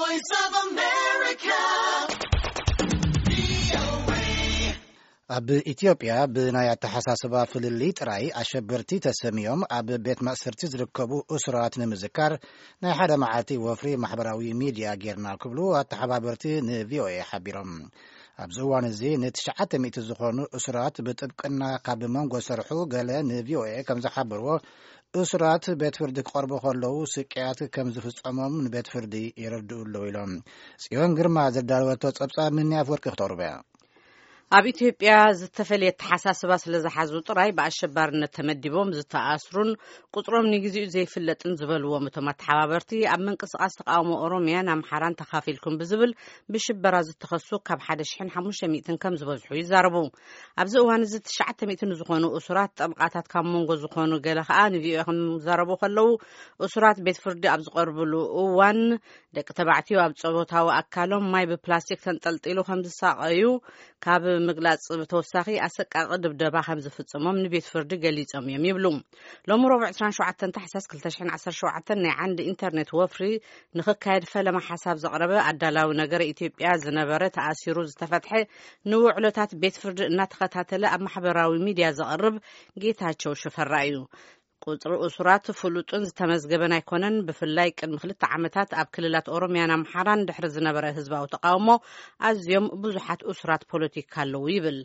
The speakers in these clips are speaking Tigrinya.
Voice of America. ኣብ ኢትዮጵያ ብናይ ኣተሓሳስባ ፍልሊ ጥራይ ኣሸበርቲ ተሰሚዮም ኣብ ቤት ማእሰርቲ ዝርከቡ እስራት ንምዝካር ናይ ሓደ መዓልቲ ወፍሪ ማሕበራዊ ሚድያ ጌርና ክብሉ ኣተሓባበርቲ ንቪኦኤ ሓቢሮም ኣብዚ እዋን እዚ ን900 ዝኾኑ እስራት ብጥብቅና ካብ መንጎ ሰርሑ ገለ ንቪኦኤ ከም ዝሓበርዎ እስራት ቤት ፍርዲ ክቐርቡ ከለዉ ስቅያት ከም ዝፍጸሞም ንቤት ፍርዲ ይረድኡ ኣለዉ ኢሎም ጽዮን ግርማ ዘዳለወቶ ጸብጻብ ምንያፍ ወርቂ ክተቕርበ ኣብ ኢትዮጵያ ዝተፈለየ ተሓሳስባ ስለ ዝሓዙ ጥራይ ብኣሸባሪነት ተመዲቦም ዝተኣስሩን ቁጥሮም ንግዚኡ ዘይፍለጥን ዝበልዎም እቶም ኣተሓባበርቲ ኣብ ምንቅስቓስ ተቃውሞ ኦሮምያን ኣምሓራን ተኻፊልኩም ብዝብል ብሽበራ ዝተኸሱ ካብ 1500 ከም ዝበዝሑ ይዛረቡ ኣብዚ እዋን እዚ 900 ዝኾኑ እስራት ጠብቃታት ካብ መንጎ ዝኾኑ ገለ ከዓ ንቪኦኤ ከም ዝዛረቡ ከለዉ እስራት ቤት ፍርዲ ኣብ ዝቐርብሉ እዋን ደቂ ተባዕትዮ ኣብ ጸወታዊ ኣካሎም ማይ ብፕላስቲክ ተንጠልጢሉ ከም ዝሳቀዩ ካብ ምግላጽ ብተወሳኺ ኣሰቃቂ ድብደባ ከም ዝፍጸሞም ንቤት ፍርዲ ገሊጾም እዮም ይብሉ ሎሚ ረቡዕ 27 ታሕሳስ 2017 ናይ ዓንዲ ኢንተርኔት ወፍሪ ንኽካየድ ፈለማ ሓሳብ ዘቕረበ ኣዳላዊ ነገር ኢትዮጵያ ዝነበረ ተኣሲሩ ዝተፈትሐ ንውዕሎታት ቤት ፍርዲ እናተኸታተለ ኣብ ማሕበራዊ ሚድያ ዘቕርብ ጌታቸው ሽፈራ እዩ ቁጥሪ እስራት ፍሉጥን ዝተመዝገበን ኣይኮነን ብፍላይ ቅድሚ 2 ዓመታት ኣብ ክልላት ኦሮምያን ኣምሓራን ድሕሪ ዝነበረ ህዝባዊ ተቃውሞ ኣዝዮም ብዙሓት እስራት ፖለቲካ ኣለዉ ይብል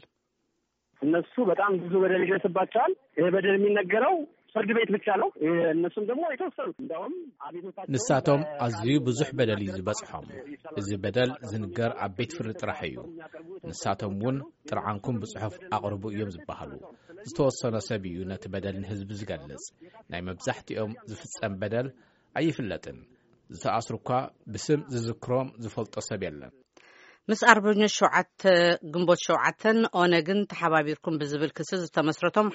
እነሱ በጣም ብዙ በደል ይደርስባቸዋል ይሄ በደል የሚነገረው ፍርድ ቤት ብቻ ነው እነሱም ደግሞ የተወሰኑት እንደውም አቤቱታቸው ንሳቶም ኣዝዩ ብዙሕ በደል ይዝበጽሖም እዚ በደል ዝንገር ኣብ ቤት ፍርዲ ጥራሕ እዩ ንሳቶም እውን ጥርዓንኩም ብጽሑፍ ኣቕርቡ እዮም ዝበሃሉ ዝተወሰነ ሰብ እዩ ነቲ በደል ንህዝቢ ዝገልጽ ናይ መብዛሕትኦም ዝፍጸም በደል ኣይፍለጥን ዝተኣስሩካ ብስም ዝዝክሮም ዝፈልጦ ሰብ የለን ምስ ኣርበኞች 7 ግንቦት 7 ኦነግን ተሓባቢርኩም ብዝብል ክስ ዝተመስረቶም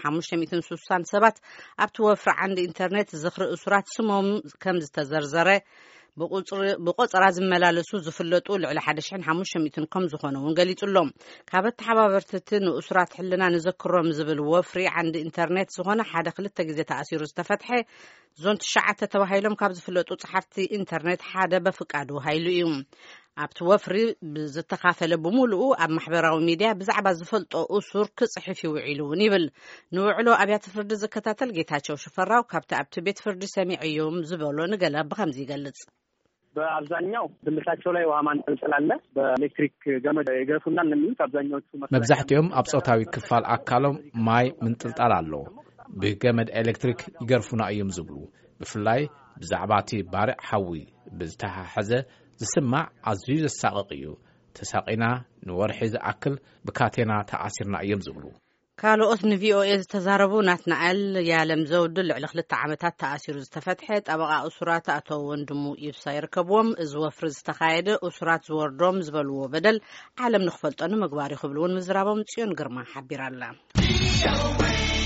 567 ኣብቲ ወፍሪ ዓንዲ ኢንተርኔት ዝኽሪ እስራት ስሞም ከም ዝተዘርዘረ ብቆፀራ ዝመላለሱ ዝፍለጡ ልዕሊ 1500 ከም ዝኾኑ ገሊጹሎም ካብ ተሓባበርቲ ንእስራት ሕልና ንዘክሮም ዝብል ወፍሪ ዓንዲ ኢንተርኔት ዝኾነ ሓደ 2 ግዜ ተኣሲሩ ዝተፈትሐ ዞን 9 ተባሂሎም ካብ ዝፍለጡ ጸሓፍቲ ኢንተርኔት ሓደ በፍቃዱ ሃይሉ እዩ ኣብቲ ወፍሪ ዝተኻፈለ ብምሉኡ ኣብ ማሕበራዊ ሚድያ ብዛዕባ ዝፈልጦ እሱር ክጽሕፍ ይውዒሉ ይብል ንውዕሎ ኣብያተ ፍርዲ ዝከታተል ጌታቸው ሽፈራው ካብቲ ኣብቲ ቤት ፍርዲ ሰሚዕዮም ዝበሎ ንገለ ብከምዚ ይገልጽ በአብዛኛው ብልታቸው ላይ ውሃ ማንጠልጠል አለ በኤሌክትሪክ ገመድ ይገፉና ለሚሉት አብዛኛዎቹ መብዛሕትኦም ኣብ ጾታዊ ክፋል ኣካሎም ማይ ምንጥልጣል ኣሎ ብገመድ ኤሌክትሪክ ይገርፉና እዮም ዝብሉ ብፍላይ ብዛዕባቲ ባርዕ ሓዊ ብዝተሓሓዘ ዝስማዕ ኣዝዩ ዘሳቅቕ እዩ ተሳቂና ንወርሒ ዝኣክል ብካቴና ተኣሲርና እዮም ዝብሉ ካልኦት ንቪኦኤ ዝተዛረቡ ናትናኤል ያለም ዘውዱ ልዕሊ 2 ዓመታት ተኣሲሩ ዝተፈትሐ ጠበቃ እስራት ኣቶ ወንድሙ ይብሳ ይርከብዎም እዚ ወፍሪ ዝተኻየደ እስራት ዝወርዶም ዝበልዎ በደል ዓለም ንኽፈልጦ ንምግባር ይኽብሉውን ምዝራቦም ጽዮን ግርማ ሓቢራላ